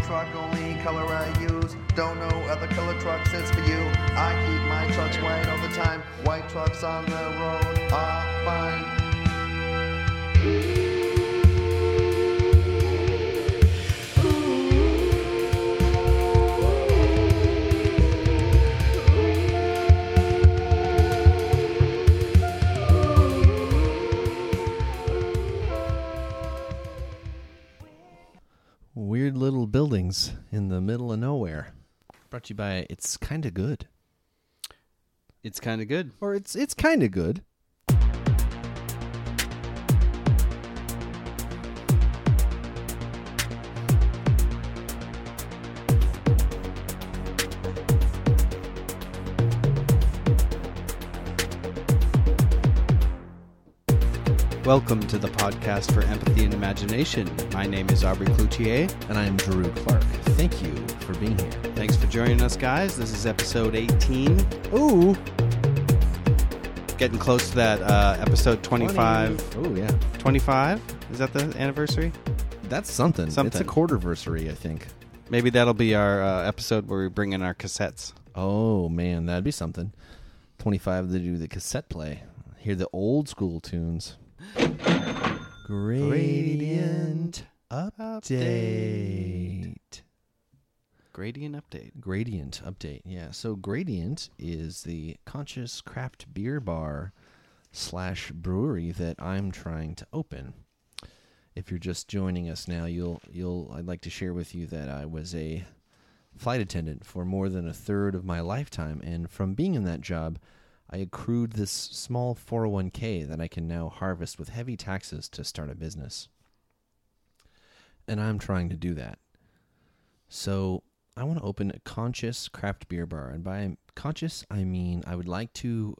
truck, only color I use. Don't know other color trucks, it's for you. I keep my trucks white all the time. White trucks on the road are fine. Weird little buildings in the middle of nowhere. Brought to you by It's Kinda Good. It's kind of good. Or it's kinda good. Welcome to the podcast for Empathy and Imagination. My name is Aubrey Cloutier. And I'm Drew Clark. Thank you for being here. Thanks for joining us, guys. This is episode 18. Ooh. Getting close to that episode 25. Oh, yeah. 25? Is that the anniversary? That's something. Something. It's a quarterversary, I think. Maybe that'll be our episode where we bring in our cassettes. Oh, man, that'd be something. 25 to do the cassette play. Hear the old school tunes. Gradient update. Gradient update. Gradient update, yeah. So Gradient is the conscious craft beer bar / brewery that I'm trying to open. If you're just joining us now, I'd like to share with you that I was a flight attendant for more than a third of my lifetime, and from being in that job, I accrued this small 401k that I can now harvest with heavy taxes to start a business. And I'm trying to do that. So I want to open a conscious craft beer bar. And by conscious, I mean I would like to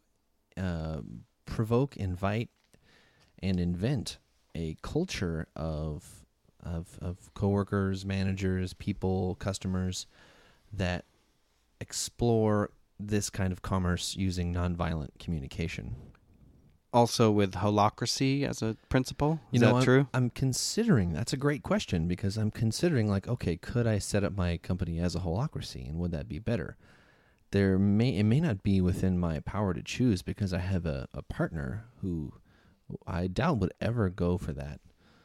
provoke, invite, and invent a culture of coworkers, managers, people, customers that explore this kind of commerce using nonviolent communication. Also with holacracy as a principle? Is that I'm, true? I'm considering, that's a great question, because I'm considering, like, okay, could I set up my company as a holacracy, and would that be better? It may not be within my power to choose, because I have a partner who I doubt would ever go for that.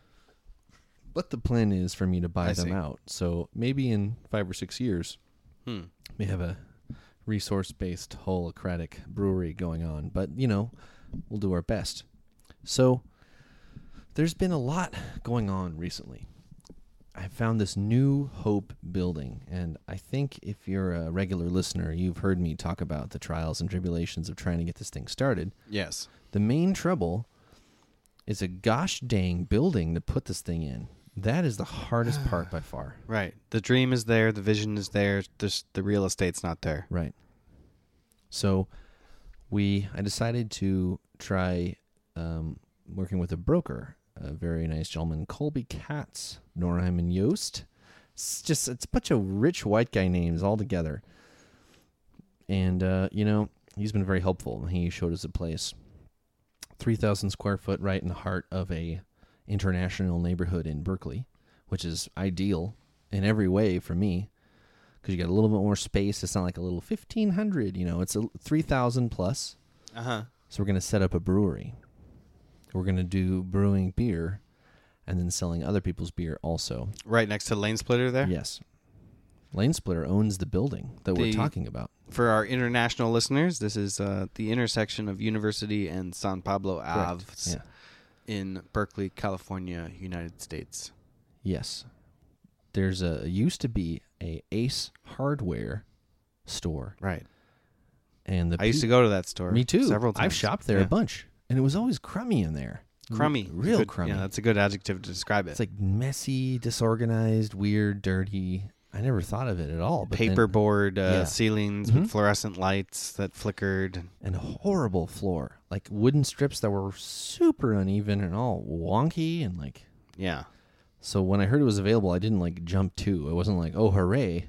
But the plan is for me to buy them out. So maybe in 5 or 6 years, we have a resource-based holacratic brewery going on. But, we'll do our best. So there's been a lot going on recently. I found this New Hope building, and I think if you're a regular listener, you've heard me talk about the trials and tribulations of trying to get this thing started. Yes. The main trouble is a gosh dang building to put this thing in. That is the hardest part by far. Right. The dream is there. The vision is there. The real estate's not there. Right. So I decided to try working with a broker, a very nice gentleman, Colby Katz, Norheim and Yost. It's a bunch of rich white guy names all together. And, he's been very helpful. He showed us a place, 3,000 square foot right in the heart of a international neighborhood in Berkeley, which is ideal in every way for me, because you got a little bit more space. It's not like a little 1,500, it's a 3,000 plus. Uh-huh. So we're going to set up a brewery. We're going to do brewing beer and then selling other people's beer also. Right next to Lane Splitter there? Yes. Lane Splitter owns the building that we're talking about. For our international listeners, this is the intersection of University and San Pablo Aves in Berkeley, California, United States. Yes. There's used to be a Ace Hardware store. Right. And I used to go to that store. Me too. Several times. I've shopped there a bunch, and it was always crummy in there. Crummy. Real crummy. Yeah, that's a good adjective to describe it. It's like messy, disorganized, weird, dirty. I never thought of it at all. But paperboard ceilings with fluorescent lights that flickered. And horrible floor. Like wooden strips that were super uneven and all wonky and like... Yeah. So when I heard it was available, I didn't jump to. I wasn't like, oh, hooray.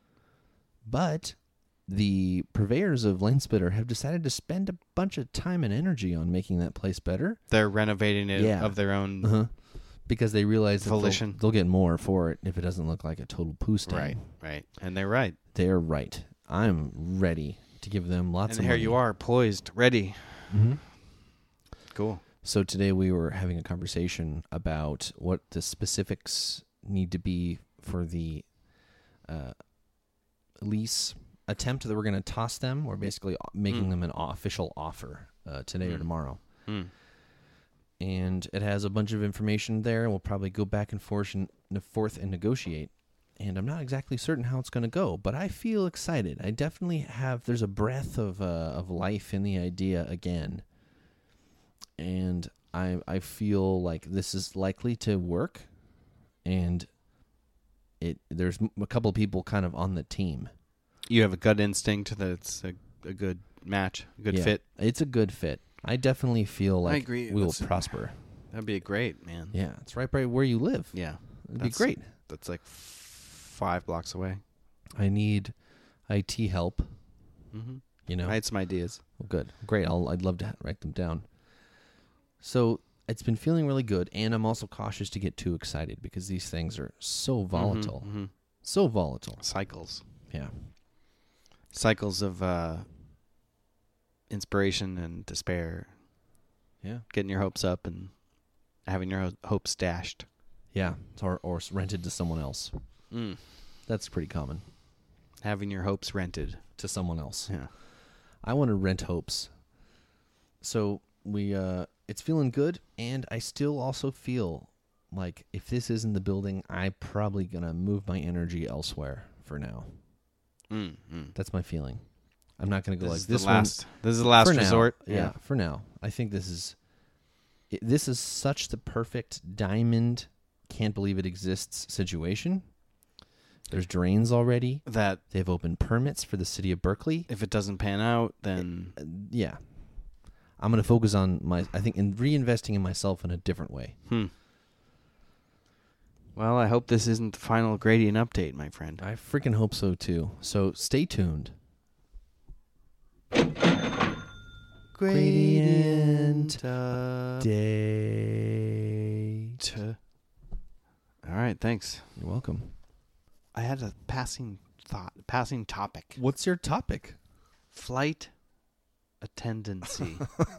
But the purveyors of Lane Splitter have decided to spend a bunch of time and energy on making that place better. They're renovating it of their own because they realize that Volition. they'll get more for it if it doesn't look like a total poo stain. Right. And they're right. They're right. I'm ready to give them lots of And here money. you are, poised, ready. Mm-hmm. Cool. So today we were having a conversation about what the specifics need to be for the lease attempt that we're going to toss them. We're basically making them an official offer today or tomorrow. And it has a bunch of information there, and we'll probably go back and forth and negotiate. And I'm not exactly certain how it's going to go, but I feel excited. I definitely have. There's a breath of life in the idea again, and I feel like this is likely to work. And there's a couple of people kind of on the team. You have a gut instinct that it's a good match, a good fit. It's a good fit. I definitely feel like I agree. we will prosper. That'd be great, man. Yeah, it's right by where you live. Yeah. It'd be great. That's like 5 blocks away. I need IT help. Mm-hmm. You know, I had some ideas. Well, good, great. I'd love to write them down. So it's been feeling really good, and I'm also cautious to get too excited because these things are so volatile, so volatile. Cycles. Yeah, cycles of inspiration and despair. Yeah, getting your hopes up and having your hopes dashed. Yeah, or rented to someone else. That's pretty common. Having your hopes rented to someone else. Yeah, I want to rent hopes. So it's feeling good, and I still also feel like if this isn't the building, I'm probably gonna move my energy elsewhere for now. That's my feeling. I'm not gonna go like this one. This is the last resort. Yeah, for now. I think this is such the perfect diamond. Can't believe it exists situation. There's drains already. That they've opened permits for the city of Berkeley. If it doesn't pan out, then yeah. I'm going to focus on in reinvesting in myself in a different way. Well, I hope this isn't the final gradient update, my friend. I freaking hope so, too. So stay tuned. Gradient update. All right, thanks. You're welcome. I had a passing topic. What's your topic? Flight attendancy.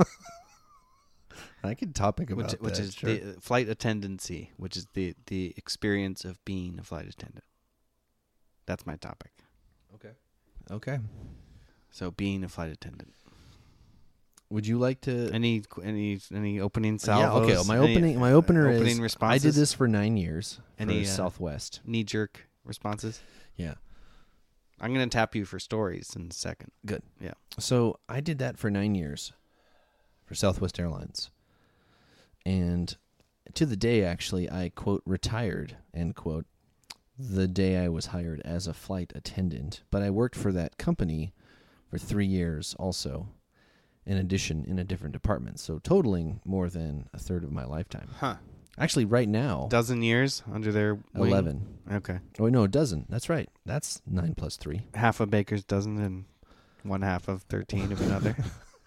I could topic about that. Which is sure. the flight attendancy, which is the experience of being a flight attendant. That's my topic. Okay. So being a flight attendant. Would you like to any opening salvos? Yeah, okay. My opener is responses? I did this for 9 years for Southwest. Knee-jerk responses? Yeah. I'm going to tap you for stories in a second. Good. Yeah. So I did that for 9 years for Southwest Airlines. And to the day, actually, I, quote, retired, end quote, the day I was hired as a flight attendant. But I worked for that company for 3 years also, in addition, in a different department. So totaling more than a third of my lifetime. Huh. Actually, right now... Dozen years under their wing? 11. Okay. Oh, no, a dozen. That's right. That's 9 plus 3. Half a baker's dozen and 1/2 of 13 of another.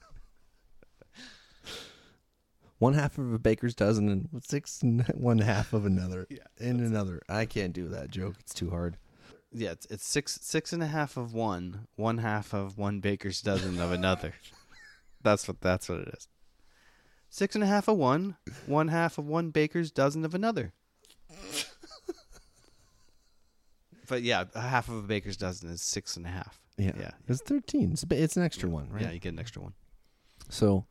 1/2 of a baker's dozen and 6 and 1/2 of another. Yeah, and another. I can't do that joke. It's too hard. Yeah, it's 6.5 of one, 1/2 of one baker's dozen of another. That's what it is. 6.5 of one, 1/2 of one baker's dozen of another. But yeah, 1/2 of a baker's dozen is 6.5. Yeah. It's 13. It's an extra one, right? Yeah, you get an extra one. So,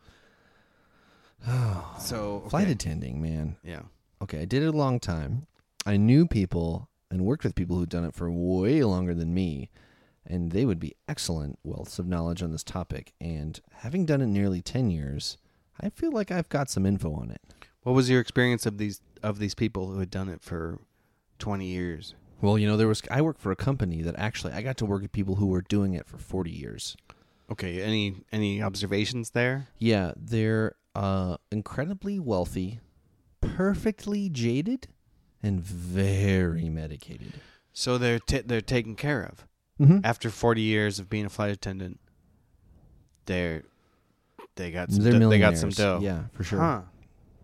okay. Flight attending, man. Yeah. Okay, I did it a long time. I knew people and worked with people who'd done it for way longer than me, and they would be excellent wealths of knowledge on this topic. And having done it nearly 10 years, I feel like I've got some info on it. What was your experience of these people who had done it for 20 years? Well, I worked for a company that actually I got to work with people who were doing it for 40 years. Okay, any observations there? Yeah, they're incredibly wealthy, perfectly jaded, and very medicated. So they're taken care of. Mm-hmm. After 40 years of being a flight attendant, they got some They're they got some millionaires. dough. Yeah, for sure. Huh.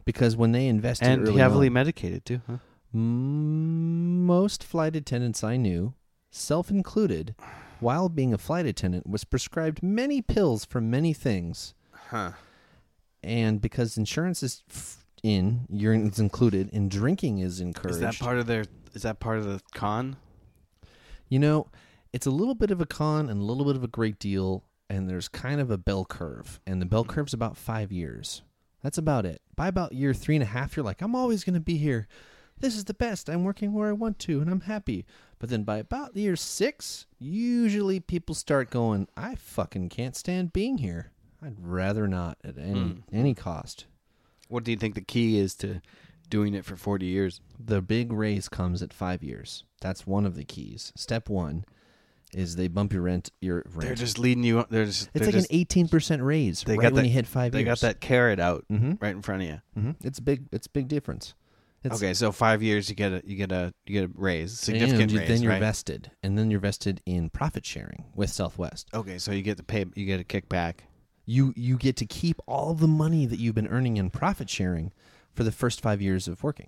Because when they invested And early heavily on, medicated too, huh? most flight attendants I knew, self-included, while being a flight attendant, was prescribed many pills for many things. Huh. And because insurance is urine is included, and drinking is encouraged. Is that part of the con? You know, it's a little bit of a con and a little bit of a great deal, and there's kind of a bell curve. And the bell curve's about 5 years. That's about it. By about year 3.5, you're like, I'm always going to be here. This is the best. I'm working where I want to, and I'm happy. But then by about year 6, usually people start going, I fucking can't stand being here. I'd rather not at any cost. What do you think the key is to doing it for 40 years? The big raise comes at 5 years. That's one of the keys. Step 1 is they bump your rent. They're just leading you. It's like an 18% raise right when you hit 5 years. They got that carrot out right in front of you. Mm-hmm. It's big. It's a big difference. Okay, so 5 years you get a raise, significant raise. Then you're right? vested, and then you're vested in profit sharing with Southwest. Okay, so you get a kickback. You get to keep all of the money that you've been earning in profit sharing for the first 5 years of working.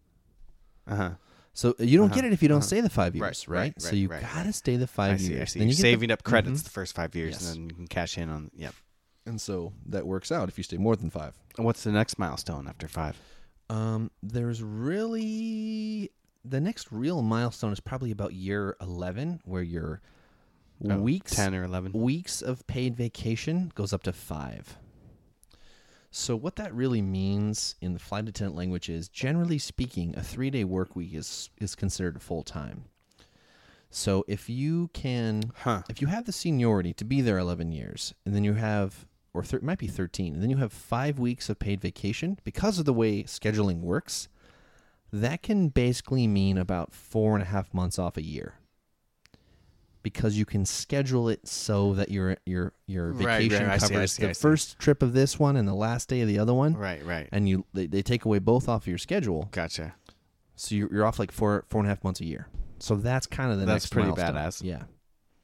So you don't get it if you don't stay the 5 years, right? So you gotta stay the 5 years. I see. Then You're you saving up credits the first 5 years, Yes. and then you can cash in on. Yep. And so that works out if you stay more than 5. And what's the next milestone after 5? There's really the next real milestone is probably about year 11, where your 10 or 11 weeks of paid vacation goes up to 5. So what that really means in the flight attendant language is, generally speaking, a 3-day work week is considered full time. So if you have the seniority to be there 11 years, and then you have, it might be 13, and then you have 5 weeks of paid vacation, because of the way scheduling works, that can basically mean about 4.5 months off a year. Because you can schedule it so that your vacation covers the first trip of this one and the last day of the other one. Right. And they take away both off of your schedule. Gotcha. So you're off like 4.5 months a year. So that's kind of the next milestone. That's pretty badass. Yeah.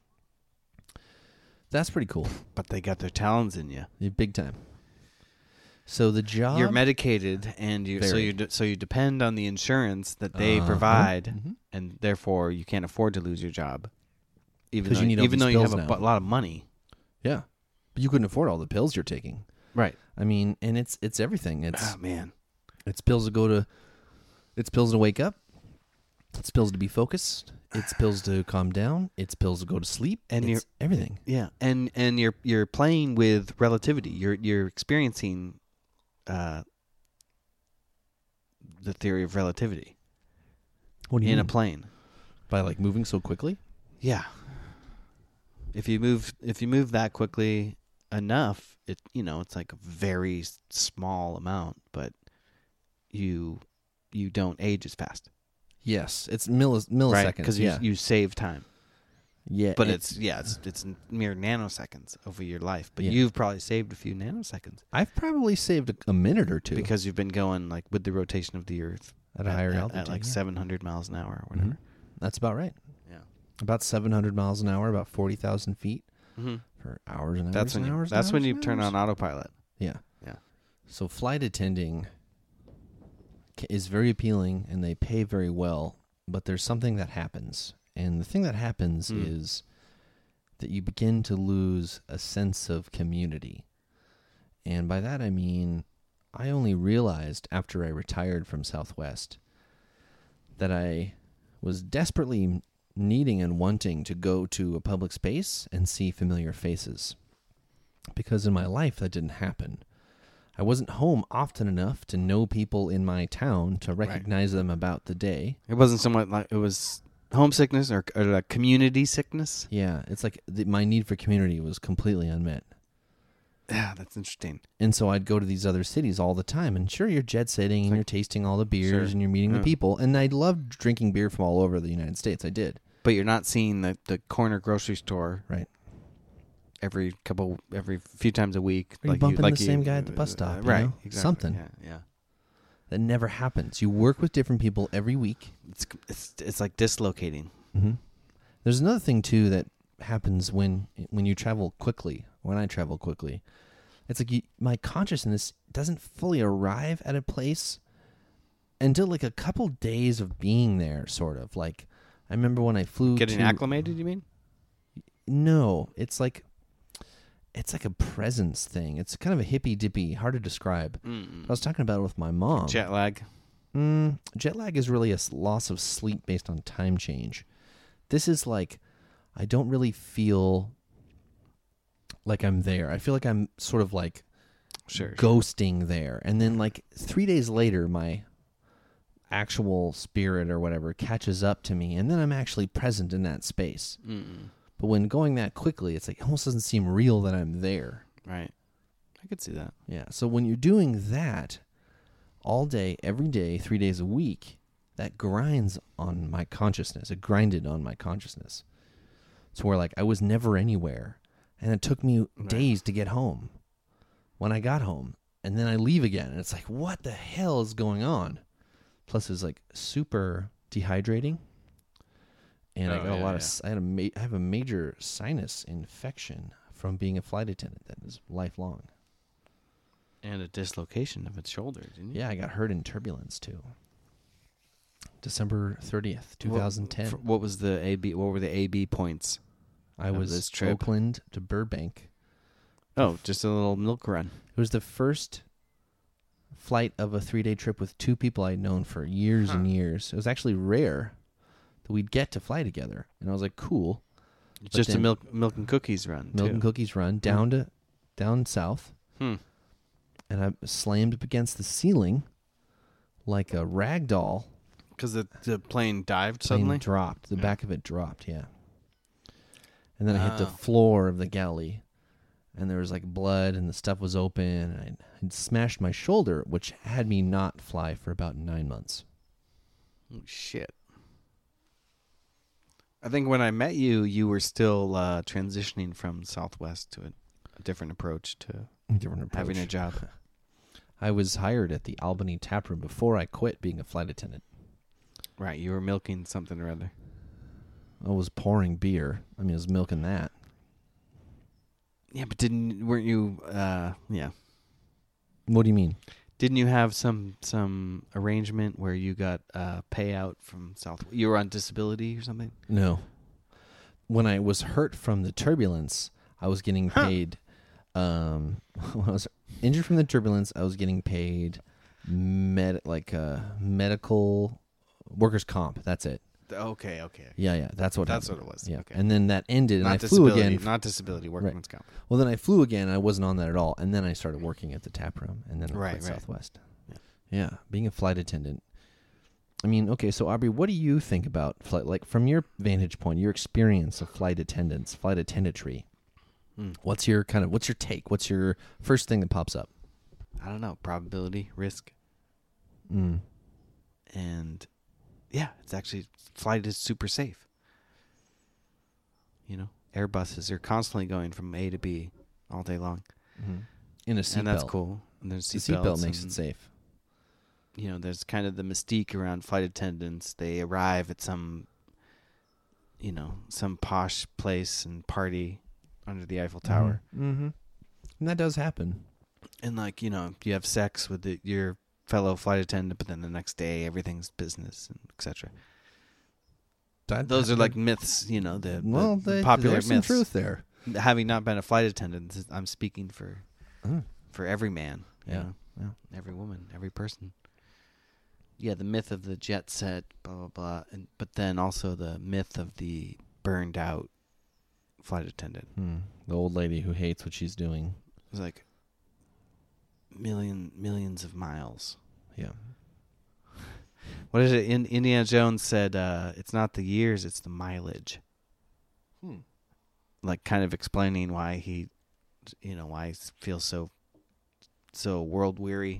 That's pretty cool. But they got their talons in you. Big time. So the job, you're medicated, and you depend on the insurance that they provide, and therefore you can't afford to lose your job, even though you have a lot of money. Yeah, but you couldn't afford all the pills you're taking. Right. I mean, and it's everything. It's man, it's pills it's pills to wake up. It's pills to be focused. It's pills to calm down. It's pills to go to sleep. And it's everything. Yeah, and you're playing with relativity. You're experiencing the theory of relativity. What do you mean? In a plane? By like moving so quickly? Yeah. If you move that quickly enough, it's like a very small amount, but you don't age as fast. Yes, it's milliseconds. Right, because you save time. Yeah, but it's mere nanoseconds over your life. But you've probably saved a few nanoseconds. I've probably saved a minute or two because you've been going like with the rotation of the Earth at a higher altitude, at like 700 miles an hour or whatever. Mm-hmm. That's about right. Yeah, about 700 miles an hour, about 40,000 feet for hours and hours. That's when you turn on autopilot. Yeah. Yeah. So flight attending is very appealing, and they pay very well. But there's something that happens. And the thing that happens is that you begin to lose a sense of community. And by that I mean, I only realized after I retired from Southwest that I was desperately needing and wanting to go to a public space and see familiar faces. Because in my life that didn't happen. I wasn't home often enough to know people in my town to recognize them about the day. It wasn't somewhat like it was homesickness or community sickness. Yeah, it's like my need for community was completely unmet. Yeah, that's interesting. And so I'd go to these other cities all the time, and sure, you're jet setting and you're tasting all the beers and you're meeting the people, and I loved drinking beer from all over the United States. I did, but you're not seeing the corner grocery store, right? Every few times a week, or like bumping the same guy at the bus stop, right? Exactly. Something, yeah. That never happens. You work with different people every week. It's like dislocating. Mm-hmm. There's another thing too that happens when you travel quickly. When I travel quickly, it's like my consciousness doesn't fully arrive at a place until like a couple days of being there, sort of. Like, I remember when I flew Getting to... acclimated, you mean? No, it's like a presence thing. It's kind of a hippy-dippy, hard to describe. I was talking about it with my mom. Jet lag. Jet lag is really a loss of sleep based on time change. This is like, I don't really feel like I'm there. I feel like I'm sort of like ghosting there. And then like 3 days later, my actual spirit or whatever catches up to me, and then I'm actually present in that space. But when going that quickly, it's like, it almost doesn't seem real that I'm there. Right. I could see that. Yeah. So when you're doing that all day, every day, 3 days a week, that grinds on my consciousness. It grinded on my consciousness. So where like I was never anywhere, and it took me days to get home. When I got home, and then I leave again, and it's like, what the hell is going on? Plus, it was like super dehydrating, and I got a lot of. I have a major sinus infection from being a flight attendant that is lifelong. And a dislocation of its shoulder, didn't you? Yeah, I got hurt in turbulence too. December 30th, 2010. What was the AB? What were the AB points? I was this trip? Oakland to Burbank. Oh, just a little milk run. It was the first flight of a 3-day trip with two people I'd known for years and years. It was actually rare that we'd get to fly together, and I was like, cool. Just a milk and cookies run. Milk and cookies run down south. And I slammed up against the ceiling like a rag doll. Because the plane dived suddenly? Dropped. The back of it dropped, yeah. And then I hit the floor of the galley, and there was like blood, and the stuff was open, and I'd smashed my shoulder, which had me not fly for about 9 months. Oh, shit. I think when I met you, you were still transitioning from Southwest to a different approach to having a job. I was hired at the Albany Tap Room before I quit being a flight attendant. Right, you were milking something or other. I was pouring beer. I mean, I was milking that. Yeah, but weren't you? Yeah. What do you mean? Didn't you have some arrangement where you got payout from South? You were on disability or something? No. When I was hurt from the turbulence, I was getting paid. When I was injured from the turbulence, I was getting paid medical workers' comp. That's it. Okay. Yeah. That's what it was. Yeah. Okay. And then that ended, and not I flew again. Not disability, workman's comp. Well, then I flew again. I wasn't on that at all, and then I started working at the tap room, and then I quit Southwest. Yeah, being a flight attendant. I mean, okay, so Aubrey, what do you think about flight? Like from your vantage point, your experience of flight attendants, flight attendantry. What's your take? What's your first thing that pops up? I don't know. Probability, risk, and yeah, it's actually flight is super safe. You know, Airbuses are constantly going from A to B all day long. In a seatbelt. And that's cool. And there's the seatbelt makes it safe. You know, there's kind of the mystique around flight attendants. They arrive at some posh place and party under the Eiffel Tower. And that does happen. And you have sex with your fellow flight attendant, but then the next day everything's business and etc. Those are like myths, the popular there's myths. Some truth there. Having not been a flight attendant, I'm speaking for every man, every woman, every person. Yeah, the myth of the jet set, blah blah blah, but then also the myth of the burned out flight attendant. The old lady who hates what she's doing. It's like millions of miles. Yeah. What is it? Indiana Jones said, it's not the years, it's the mileage. Like kind of explaining why he feels so world weary.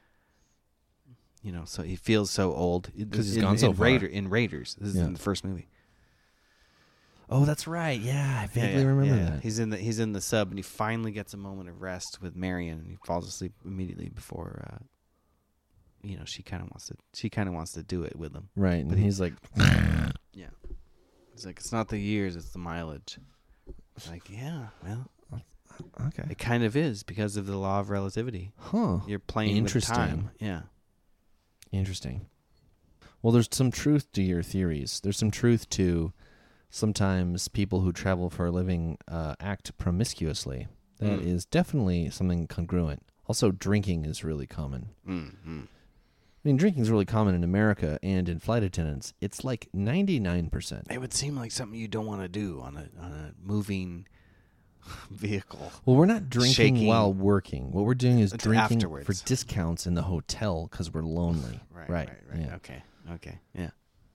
So he feels so old. Because he's gone so far. In Raiders. This is in the first movie. Oh, that's right. Yeah, I vaguely remember that. He's in the sub, and he finally gets a moment of rest with Marion, and he falls asleep immediately before. She kind of wants to do it with him. Right, and he's like, yeah. He's like, it's not the years, it's the mileage. It's like, yeah, well, Okay. It kind of is because of the law of relativity. Huh. You're playing with Interesting. time. Yeah. Interesting. Well, there's some truth to your theories. There's some truth to sometimes people who travel for a living act promiscuously. That is definitely something congruent. Also, drinking is really common. Mm-hmm. I mean, drinking is really common in America and in flight attendants. It's like 99%. It would seem like something you don't want to do on a moving vehicle. Well, we're not drinking Shaking. while working. What we're doing is It's drinking afterwards. for discounts in the hotel because we're lonely. Right. Yeah. Okay. Yeah.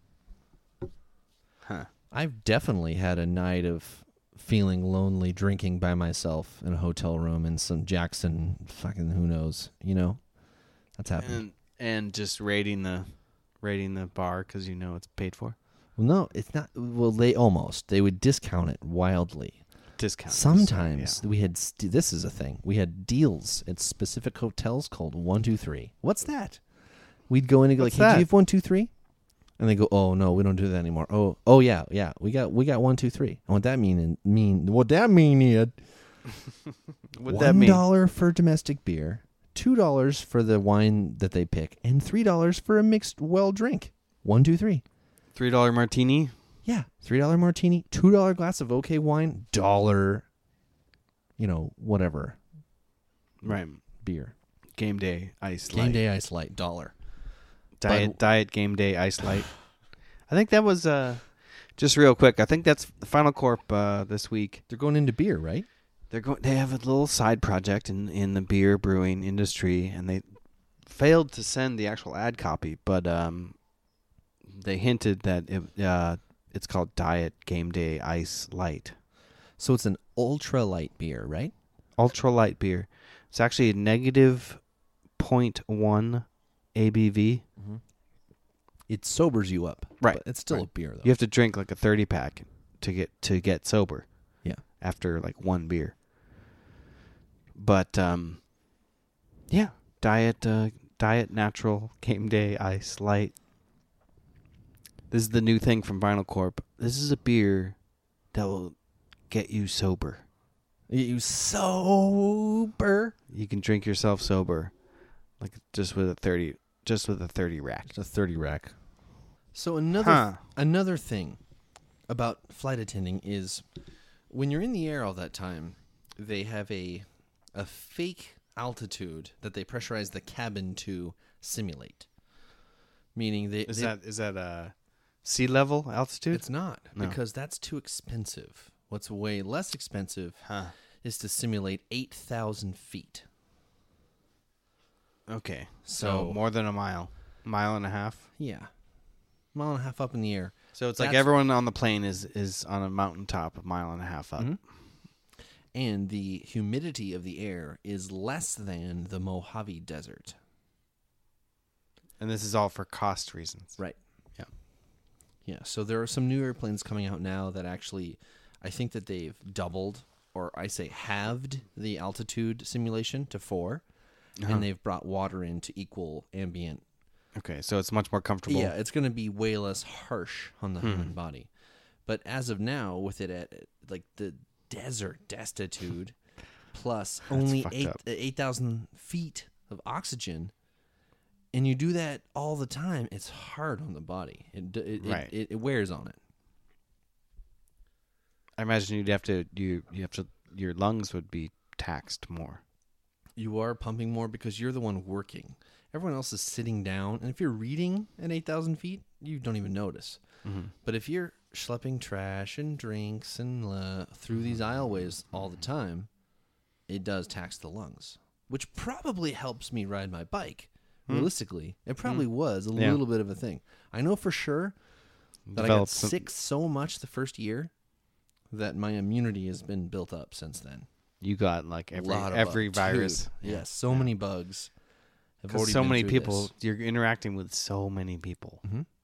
Huh. I've definitely had a night of feeling lonely drinking by myself in a hotel room in some Jackson fucking who knows, That's happened. And just rating the bar because you know it's paid for. Well, no, it's not. Well, they would discount it wildly. Discount. Sometimes we had, this is a thing, we had deals at specific hotels called 1-2-3. What's that? We'd go in and go What's like, hey, that? do you have 1-2-3? And they go, oh no, we don't do that anymore. Oh yeah, we got 1-2-3. And what that mean is What'd that mean? $1 for domestic beer, $2 for the wine that they pick, and $3 for a mixed well drink. 1-2-3. $3 martini. Yeah, $3 martini, $2 glass of okay wine, $1, whatever Right. beer. Game day ice light. Game day ice light, $1. Diet game day ice light. I think that was just real quick. I think that's the Final Corp this week. They're going into beer, right? They have a little side project in the beer brewing industry, and they failed to send the actual ad copy, but they hinted that it's called Diet Game Day Ice Light. So it's an ultra light beer, right? Ultra light beer. It's actually a negative 0.1 ABV. Mm-hmm. It sobers you up, Right. But it's still a beer, though. You have to drink like a 30 pack to get sober. Yeah. After like one beer. But yeah, diet natural game day ice light. This is the new thing from Vinyl Corp. This is a beer that will get you sober. You sober? You can drink yourself sober, like just with a 30 rack. It's a 30 rack. So another thing about flight attending is when you're in the air all that time, they have a fake altitude that they pressurize the cabin to simulate. Meaning Is that a sea level altitude? It's not, No. because that's too expensive. What's way less expensive is to simulate 8,000 feet. Okay. So- So more than a mile and a half. Yeah. Mile and a half up in the air. So it's like That's- everyone on the plane is on a mountaintop a mile and a half up. Mhm. And the humidity of the air is less than the Mojave Desert. And this is all for cost reasons. Right. Yeah. Yeah, so there are some new airplanes coming out now that actually, I think that they've doubled, or I say halved, the altitude simulation to 4, and they've brought water in to equal ambient. Okay, so it's much more comfortable. Yeah, it's going to be way less harsh on the human body. But as of now, with it at like the desert destitute, plus only fucked up. 8,000 feet of oxygen, and you do that all the time, it's hard on the body. Right. It wears on it. I imagine you have to your lungs would be taxed more. You are pumping more because you're the one working. Everyone else is sitting down, and if you're reading at 8,000 feet, you don't even notice. Mm-hmm. But if you're schlepping trash and drinks and through these aisleways all the time, it does tax the lungs, which probably helps me ride my bike. Realistically, it probably was a little bit of a thing. I know for sure that I got sick so much the first year that my immunity has been built up since then. You got like every bugs. virus. Dude, yes, so many bugs. Because so many people, you're interacting with so many people.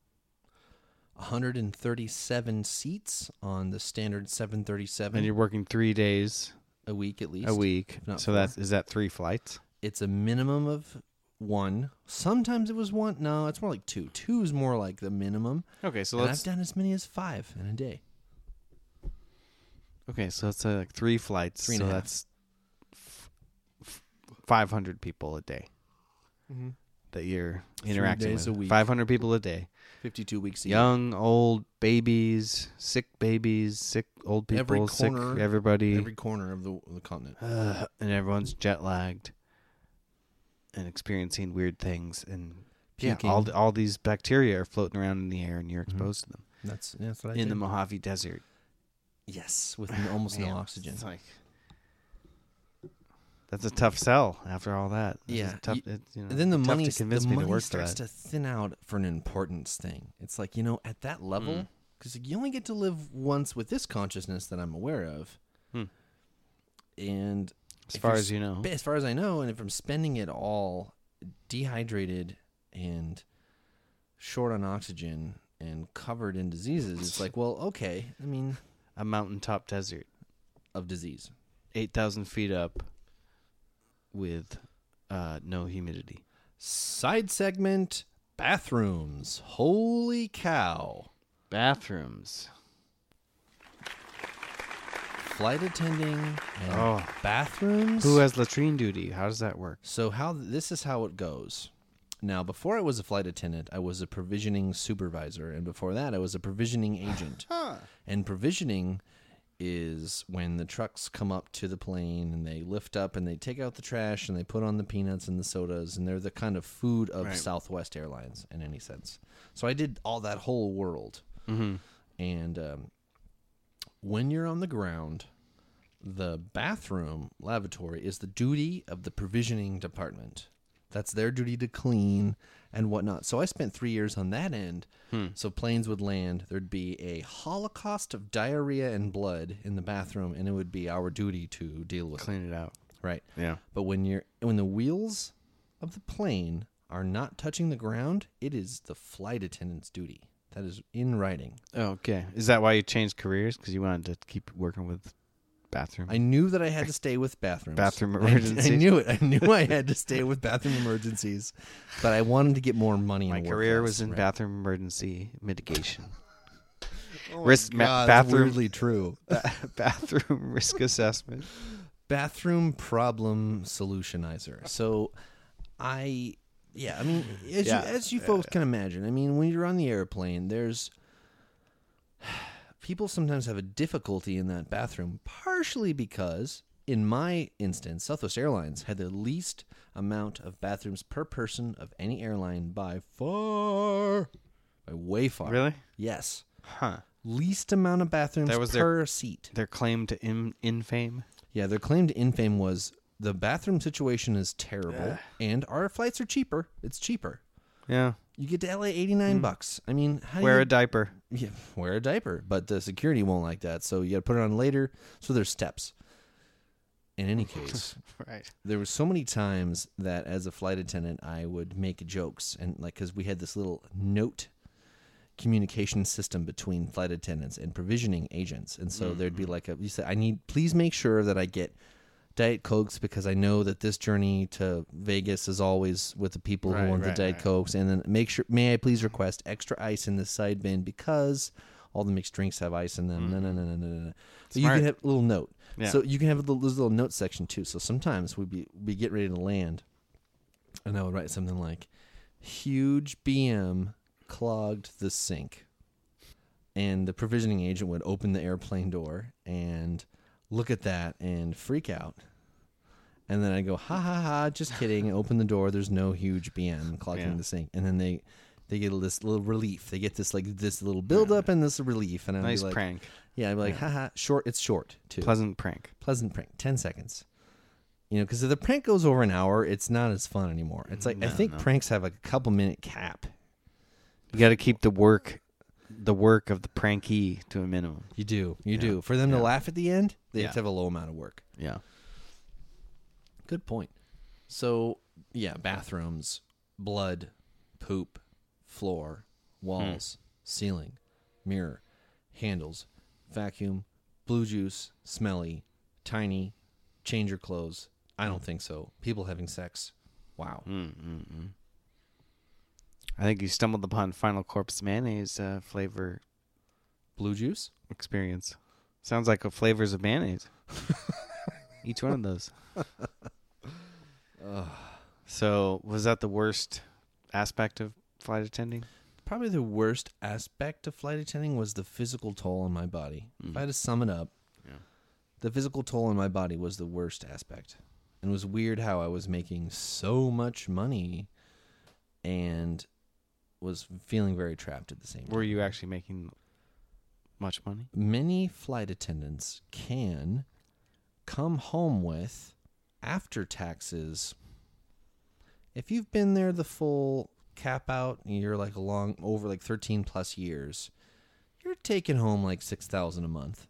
137 seats on the standard 737. And you're working 3 days a week at least. a week. not So 4. is that 3 flights? It's a minimum of 1. Sometimes it was 1. No, it's more like 2. 2 is more like the minimum. Okay, so And I've done as many as 5 in a day. Okay, so it's like 3 flights. 3 and so a half. that's 500 people a day that you're interacting days with. a week. 500 people a day. 52 weeks a year. Young, old, babies, sick old people, Every sick corner- everybody. Every corner of the continent. And everyone's jet lagged and experiencing weird things. And Puking. all these bacteria are floating around in the air, and you're exposed to them. That's what I In did. the Mojave Desert. Yes, with almost no Man, oxygen. it's like, that's a tough sell after all that. This Yeah, is tough, you- it's, And then the tough money, to convince the me money to work for starts that. to thin out for an importance thing. It's like, at that level, because you only get to live once with this consciousness that I'm aware of. And As if far you're as you know. as far as I know, and if I'm spending it all dehydrated and short on oxygen and covered in diseases, it's like, well, okay. I mean, A mountaintop desert, of disease. 8,000 feet up with no humidity. Side segment, bathrooms. Holy cow. Bathrooms. Flight attending and Oh. bathrooms. Who has latrine duty? How does that work? So this is how it goes. Now, before I was a flight attendant, I was a provisioning supervisor, and before that, I was a provisioning agent. And provisioning is when the trucks come up to the plane and they lift up and they take out the trash and they put on the peanuts and the sodas, and they're the kind of food of Right. Southwest Airlines in any sense. So I did all that whole world. And when you're on the ground, the bathroom lavatory is the duty of the provisioning department. That's their duty to clean and whatnot. So I spent 3 years on that end. So planes would land. There'd be a holocaust of diarrhea and blood in the bathroom, and it would be our duty to deal with it. Clean it out. Right. Yeah. But when the wheels of the plane are not touching the ground, it is the flight attendant's duty. That is in writing. Oh, okay. Is that why you changed careers? Because you wanted to keep working with bathroom? I knew that I had to stay with bathrooms. Bathroom I emergencies. knew it. I knew I had to stay with bathroom emergencies, but I wanted to get more money. My in work career less, was in right? bathroom emergency mitigation. Oh risk my ma- God, that's bathroom- weirdly true. Bathroom risk assessment. Bathroom problem solutionizer. So, I mean, as you folks can imagine, I mean, when you're on the airplane, there's people sometimes have a difficulty in that bathroom, partially because, in my instance, Southwest Airlines had the least amount of bathrooms per person of any airline by way far. Really? Yes. Huh. Least amount of bathrooms That was per seat. Their claim to infame? Yeah, their claim to infame was the bathroom situation is terrible, and our flights are cheaper. It's cheaper. Yeah. You get to LA $89. I mean, how do Wear you a diaper. Yeah, wear a diaper, but the security won't like that, so you got to put it on later. So there's steps. In any case, Right. there were so many times that as a flight attendant, I would make jokes, and because we had this little note communication system between flight attendants and provisioning agents, and so there'd be like you said, please make sure that I get Diet Cokes because I know that this journey to Vegas is always with the people who want the Diet Cokes, and then may I please request extra ice in the side bin because all the mixed drinks have ice in them. No. So you can have a little note. Yeah. So you can have this little note section too. So sometimes we'd get ready to land, and I would write something like, "Huge BM clogged the sink," and the provisioning agent would open the airplane door and look at that and freak out. And then I go, ha ha ha, just kidding. And open the door. There's no huge BM clogging the sink. And then they get this little relief. They get this little build up and this relief. And I'd Nice be like, prank. Yeah, I'd be like, haha, short. It's short too. Pleasant prank. Pleasant prank. 10 seconds. Because if the prank goes over an hour, it's not as fun anymore. It's like I think pranks have a couple minute cap. You got to keep the work of the prankee to a minimum. You do. For them to laugh at the end, they have to have a low amount of work. Yeah. Good point. So, yeah, bathrooms, blood, poop, floor, walls, ceiling, mirror, handles, vacuum, blue juice, smelly, tiny, change your clothes. I don't think so. People having sex. Wow. I think you stumbled upon Final Corpse mayonnaise flavor Blue juice? experience. Sounds like a flavors of mayonnaise. Each one of those. So was that the worst aspect of flight attending? Probably the worst aspect of flight attending was the physical toll on my body. If I had to sum it up, the physical toll on my body was the worst aspect. And it was weird how I was making so much money and was feeling very trapped at the same time. Were you actually making much money? Many flight attendants can come home with, after taxes, if you've been there the full cap out, you're like over like 13 plus years, you're taking home like $6,000 a month.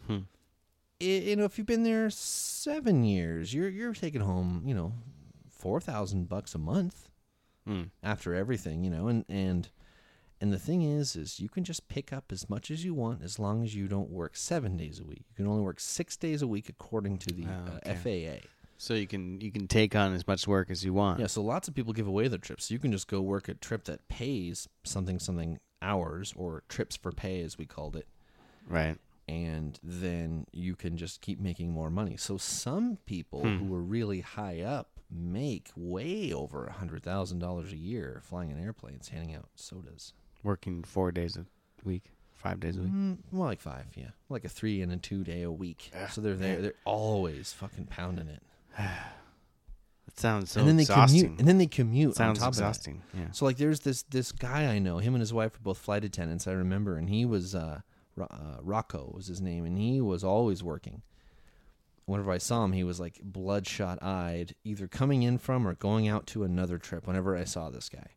If you've been there 7 years, you're taking home, $4,000 a month after everything, and the thing is you can just pick up as much as you want as long as you don't work 7 days a week. You can only work 6 days a week according to the FAA. So you can take on as much work as you want. Yeah, so lots of people give away their trips. So you can just go work a trip that pays something hours, or trips for pay as we called it. Right. And then you can just keep making more money. So some people who are really high up make way over $100,000 a year flying in airplanes, handing out sodas. Working 4 days a week, 5 days a week. More like 5, yeah. Like a 3 and a 2 day a week. So they're there. They're always fucking pounding it. It sounds so and then they exhausting. commute. Sounds on top exhausting. Of that. Yeah. So like, there's this guy I know. Him and his wife were both flight attendants. I remember, and he was Rocco was his name, and he was always working. Whenever I saw him, he was like bloodshot eyed, either coming in from or going out to another trip. Whenever I saw this guy,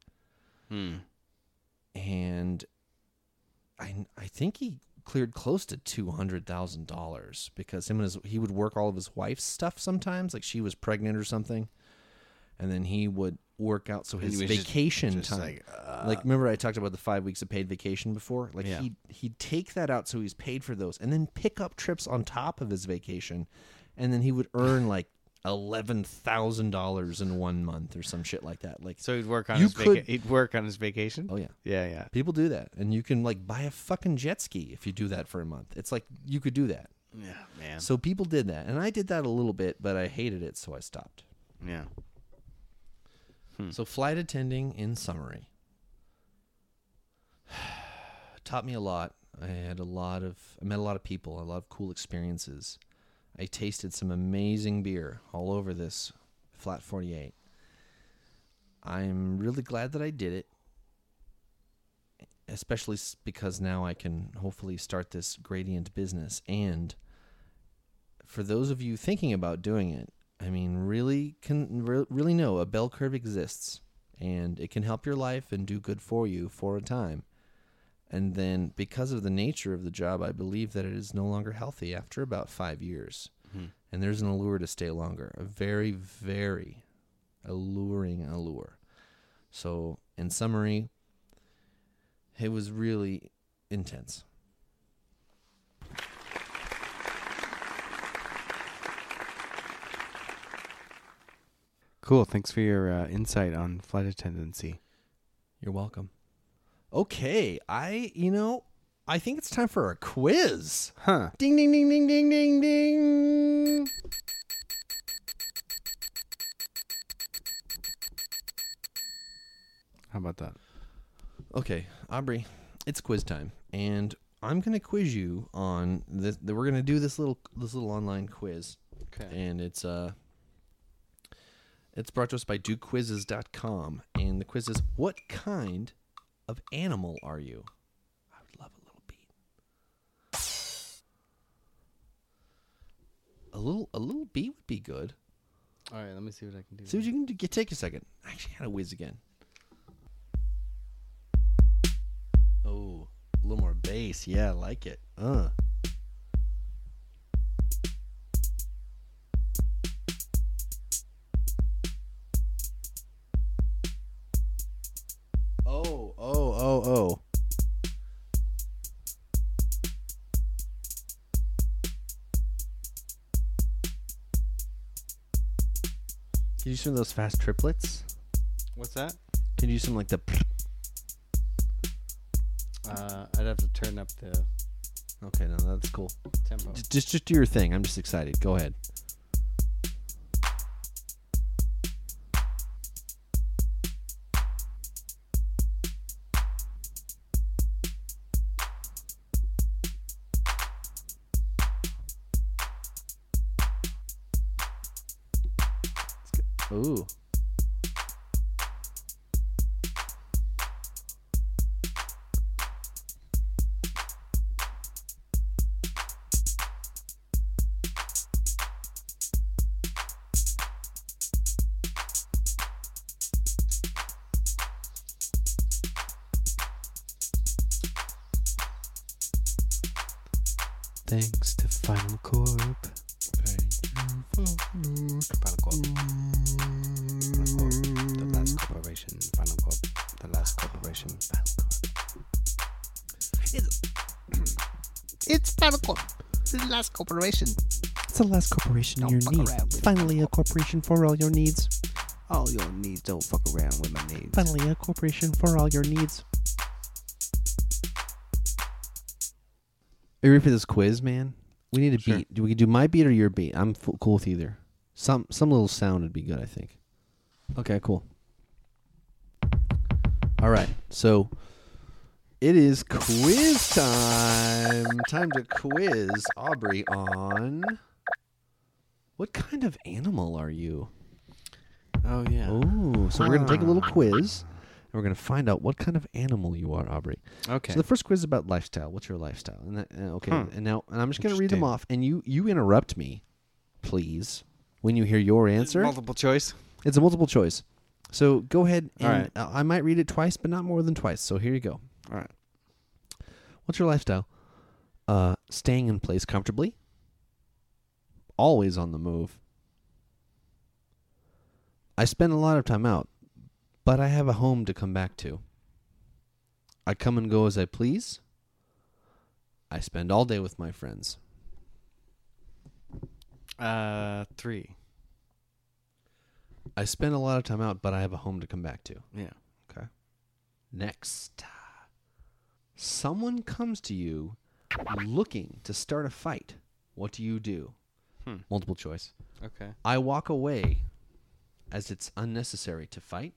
and I think he cleared close to $200,000 because he would work all of his wife's stuff sometimes, like she was pregnant or something, and then he would work out so his vacation time. Like remember I talked about the 5 weeks of paid vacation before? Like he'd take that out so he's paid for those, and then pick up trips on top of his vacation, and then he would earn like $11,000 in 1 month or some shit like that. Like, so he'd work on his vacation. Oh yeah. Yeah. People do that, and you can like buy a fucking jet ski if you do that for a month. It's like you could do that. Yeah, man. So people did that, and I did that a little bit, but I hated it, so I stopped. Yeah. So flight attending, in summary, taught me a lot. I met a lot of people, a lot of cool experiences. I tasted some amazing beer all over this Flat 48. I'm really glad that I did it, especially because now I can hopefully start this Gradient business. And for those of you thinking about doing it, I mean, really know a bell curve exists, and it can help your life and do good for you for a time. And then because of the nature of the job, I believe that it is no longer healthy after about 5 years. And there's an allure to stay longer, a very, very alluring allure. So in summary, it was really intense. Cool. Thanks for your insight on flight attendancy. You're welcome. Okay, I think it's time for a quiz. Huh. Ding, ding, ding, ding, ding, ding, ding. How about that? Okay, Aubrey, it's quiz time, and I'm gonna quiz you on this. We're gonna do this little online quiz. Okay. And it's brought to us by DukeQuizzes.com, and the quiz is: what kind of animal are you? I would love a little beat. A little beat would be good. All right, let me see what I can do. See what you can do. Take a second. I actually had a whiz again. Oh, a little more bass. Yeah, I like it. Oh. Can you do some of those fast triplets? What's that? Can you do some like the... I'd have to turn up the Okay, no, that's cool. tempo. Just do your thing. I'm just excited. Go ahead. Ooh. Thanks to Final Corp. Final Corp. Final Corp. The last corporation. Final Corp. The last corporation. Final Corp. It's Final Corp. The last corporation. It's the last corporation Don't your fuck needs. around with Finally, a corporation for all your needs. All your needs, don't fuck around with my needs. Finally, a corporation for all your needs. Are you ready for this quiz, man? We need a Sure. beat. We can do my beat or your beat. I'm cool with either. Some little sound would be good, I think. Okay, cool. All right, so it is quiz time. Time to quiz Aubrey on what kind of animal are you? Oh, yeah. Oh, so we're gonna take a little quiz, and we're gonna find out what kind of animal you are, Aubrey. Okay. So the first quiz is about lifestyle. What's your lifestyle? And that, okay, and I'm just gonna read them Interesting. off, and you interrupt me, please, when you hear your answer. Multiple choice. It's a multiple choice. So go ahead and All right. I might read it twice, but not more than twice. So here you go. All right. What's your lifestyle? Staying in place comfortably. Always on the move. I spend a lot of time out, but I have a home to come back to. I come and go as I please. I spend all day with my friends. 3. I spend a lot of time out, but I have a home to come back to. Yeah. Okay. Next. Someone comes to you looking to start a fight. What do you do? Multiple choice. Okay. I walk away as it's unnecessary to fight.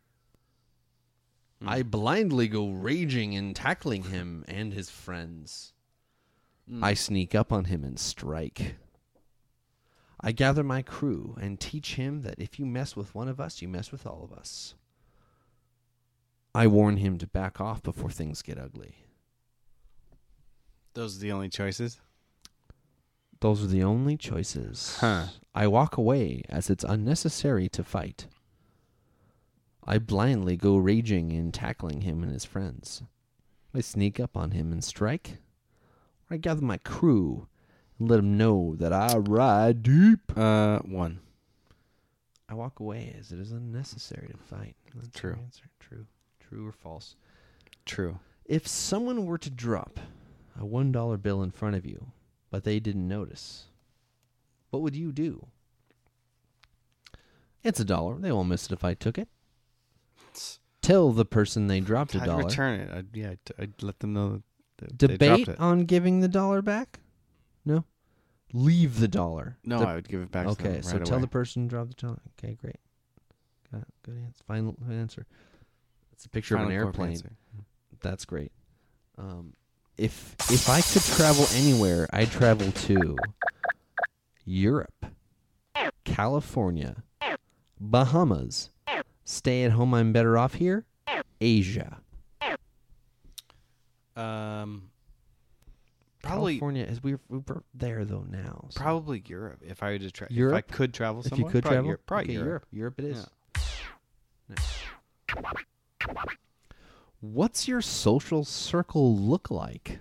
I blindly go raging and tackling him and his friends. I sneak up on him and strike. I gather my crew and teach him that if you mess with one of us, you mess with all of us. I warn him to back off before things get ugly. Those are the only choices? Those are the only choices. Huh. I walk away as it's unnecessary to fight. I blindly go raging and tackling him and his friends. I sneak up on him and strike. I gather my crew and let them know that I ride deep. 1. I walk away as it is unnecessary to fight. That's True. your answer. True. True or false? True. If someone were to drop a $1 bill in front of you, but they didn't notice, what would you do? It's $1. They won't miss it if I took it. Tell the person they dropped I'd $1. return it. I'd let them know that they Debate dropped it. on giving the $1 back? No. Leave the $1. No, I would give it back to them Okay, right so tell away. the person drop the $1. Okay, great. Got it. Good answer. Final answer. It's a picture of an Final Corp airplane. answer. That's great. If I could travel anywhere, I'd travel to Europe, California, Bahamas. Stay at home, I'm better off here. Asia. Probably California is we're there though now. so- probably Europe. If I were to Europe? if I could travel if somewhere, you could probably travel, Probably okay, Europe. Europe it is. Next. What's your social circle look like?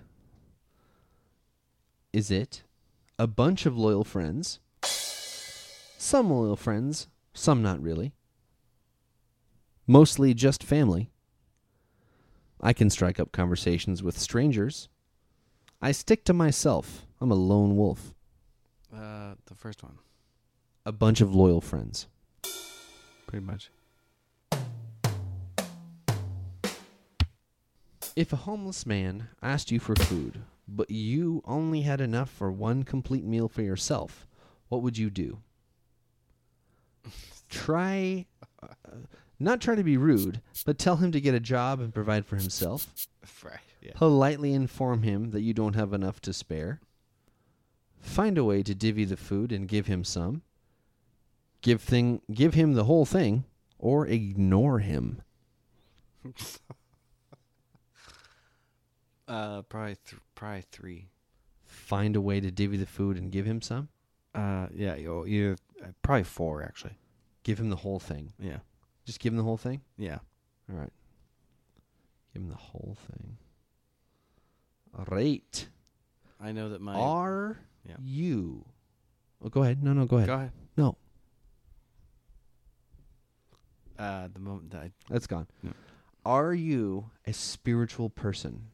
Is it a bunch of loyal friends? Some loyal friends, some not really. Mostly just family. I can strike up conversations with strangers. I stick to myself. I'm a lone wolf. The first one, A bunch of loyal friends. pretty much. If a homeless man asked you for food, but you only had enough for one complete meal for yourself, what would you do? Not try to be rude, but tell him to get a job and provide for himself. Right. Yeah. Politely inform him that you don't have enough to spare. Find a way to divvy the food and give him some. Give him the whole thing, or ignore him. Probably 3. Find a way to divvy the food and give him some. Yeah, you probably 4 actually. Give him the whole thing. Yeah, Just give him the whole thing. yeah. All right. Give him the whole thing. All right. I know that my. Are Yeah. you? Oh, go ahead. No, go ahead. Go ahead. No, The moment that that's gone. No. Are you a spiritual person?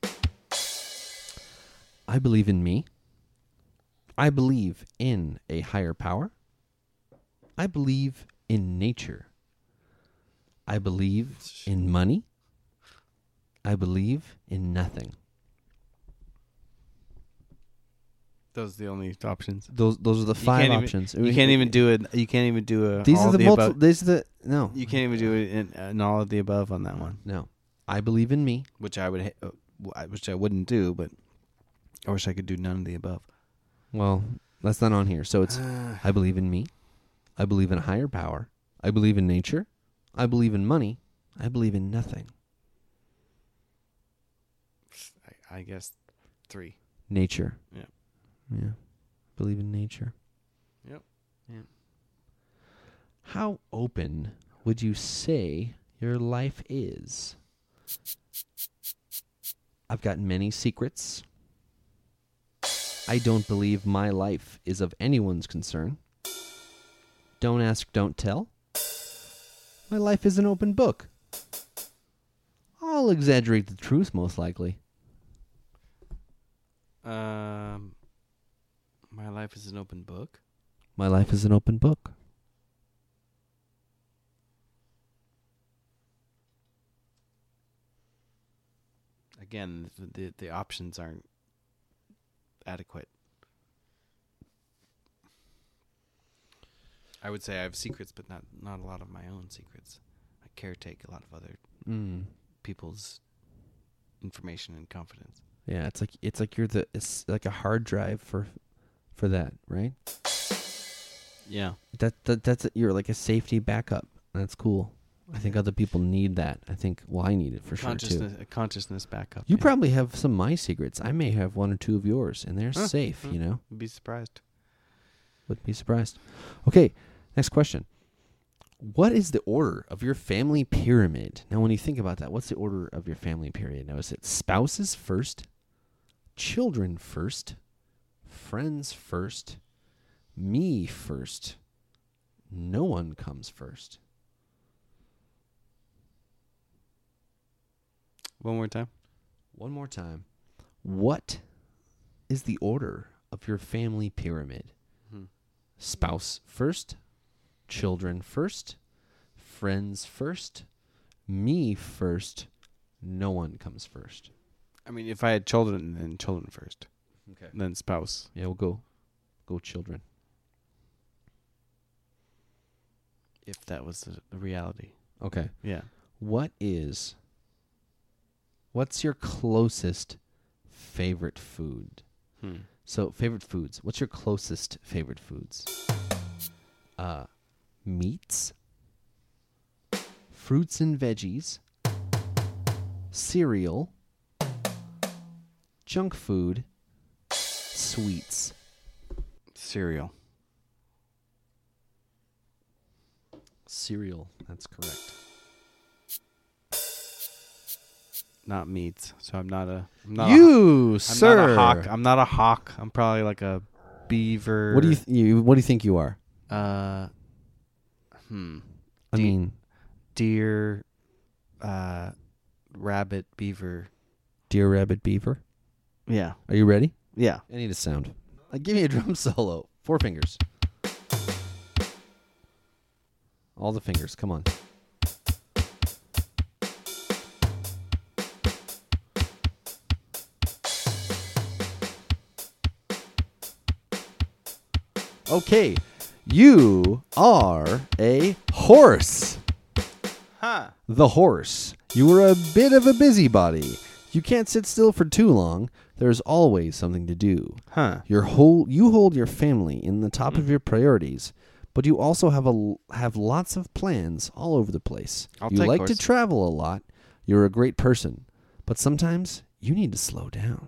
I believe in me. I believe in a higher power. I believe in nature. I believe in money. I believe in nothing. those are the only options. Those are the 5 options. You can't even do it. You can't even do a. These all are the of multiple. above. These are the no. You can't even do it in all of the above on that one, No. I believe in me. which I would, which I wouldn't do, but I wish I could do none of the above. Well, that's not on here. So it's I believe in me. I believe in a higher power. I believe in nature. I believe in money. I believe in nothing. I guess 3. Nature. Yeah. Yeah. Believe in nature. Yep. Yeah. How open would you say your life is? I've got many secrets. I don't believe my life is of anyone's concern. Don't ask, don't tell. My life is an open book. I'll exaggerate the truth, most likely. My life is an open book. My life is an open book. Again, the options aren't adequate. I would say I have secrets, but not a lot of my own secrets. I caretake a lot of other people's information and confidence. Yeah, it's like you're it's like a hard drive for that, right? Yeah. That's you're like a safety backup. That's cool. I think other people need that. I need it for sure too. A consciousness backup. You probably have some of my secrets. I may have 1 or 2 of yours, and they're safe. You know, Be surprised. wouldn't be surprised. Okay, next question. What is the order of your family pyramid? Now, when you think about that, what's the order of your family pyramid? Now, is it spouses first, children first, friends first, me first, no one comes first? One more time. One more time. What is the order of your family pyramid? Spouse first, children first, friends first, me first, no one comes first. I mean, if I had children, then children first. Okay. Then spouse. Yeah, we'll go children. If that was the reality. Okay. Yeah. What's your closest favorite food? So, favorite foods. What's your closest favorite foods? Meats, fruits and veggies, cereal, junk food, sweets. Cereal. Cereal, that's correct. Not meats. So I'm not a Sir. not a hawk. I'm not a hawk. I'm probably like a beaver. What do you think you are? I mean, deer, rabbit, beaver. deer, rabbit, beaver. Yeah. Are you ready? Yeah. I need a sound. Give me a drum solo. 4 fingers. All the fingers. Come on. Okay. You are a horse. Huh. The horse. You are a bit of a busybody. You can't sit still for too long. There's always something to do. Huh. You hold your family in the top of your priorities, but you also have lots of plans all over the place. I'll You take like to horse. travel a lot. You're a great person, but sometimes you need to slow down.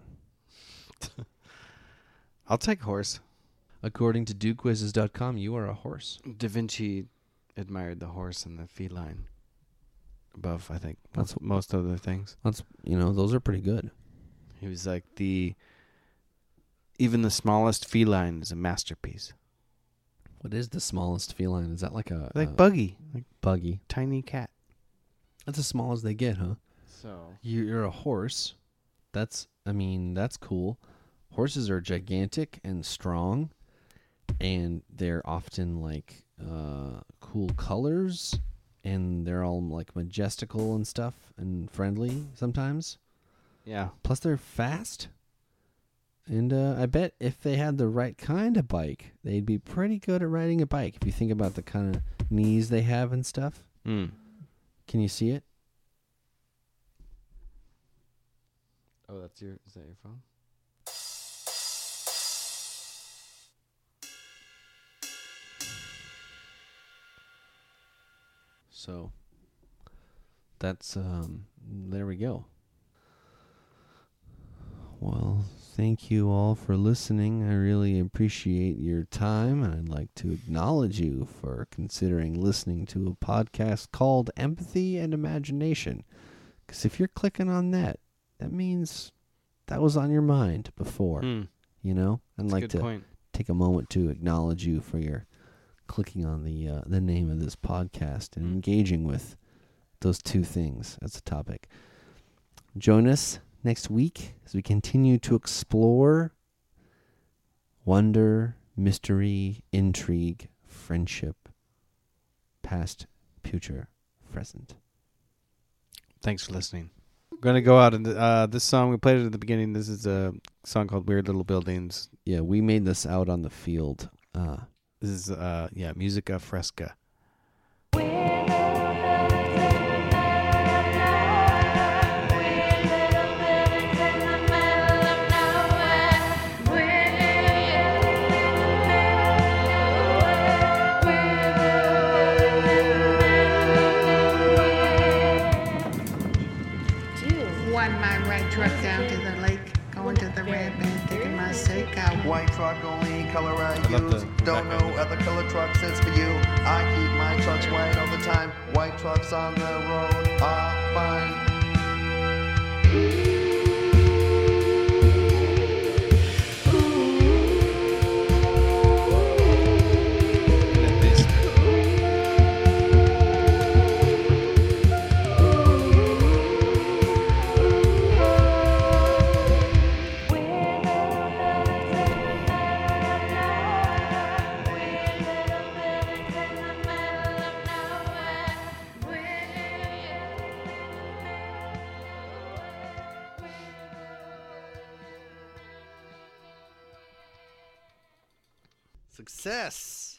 I'll take horse. According to DukeQuizzes.com, you are a horse. Da Vinci admired the horse and the feline above, I think, most other things. That's those are pretty good. He was like even the smallest feline is a masterpiece. What is the smallest feline? Is that like a Buggy, like buggy? tiny cat. That's as small as they get, huh? So You're a horse. That's cool. Horses are gigantic and strong, and they're often like cool colors, and they're all like majestical and stuff and friendly sometimes. yeah, Plus they're fast. And I bet if they had the right kind of bike, they'd be pretty good at riding a bike. If you think about the kind of knees they have and stuff. Can you see it? Oh, is that your phone? So that's there we go. Well, thank you all for listening. I really appreciate your time, and I'd like to acknowledge you for considering listening to a podcast called Empathy and Imagination. Because if you're clicking on that, that means that was on your mind before, I'd That's like a good to point. take a moment to acknowledge you for your clicking on the name of this podcast and engaging with those two things as a topic. Join us next week as we continue to explore wonder, mystery, intrigue, friendship, past, future, present. Thanks for listening. We're going to go out and this song, we played it at the beginning. This is a song called Weird Little Buildings. Yeah, we made this out on the field. This is, Musica Fresca. One my right truck down to the lake, going to the red band, taking my sake out. White truck, only color I love use. the Don't know background. other color trucks, it's for you. I keep my trucks white all the time. White trucks on the road are fine. Success!